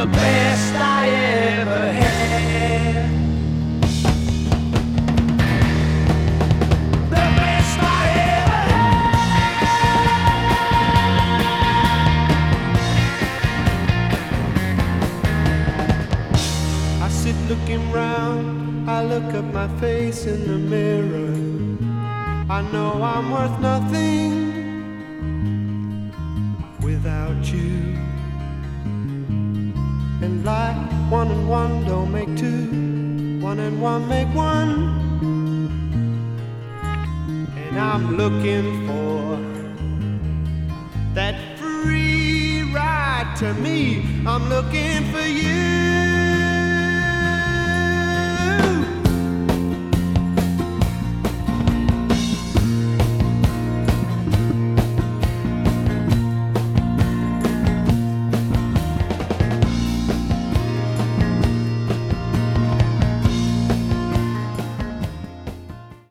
the best I ever had. The best I ever had. I sit looking round, I look at my face in the mirror. I know I'm worth nothing without you. And like one and one don't make two, one and one make one. And I'm looking for that free ride to me. I'm looking for you.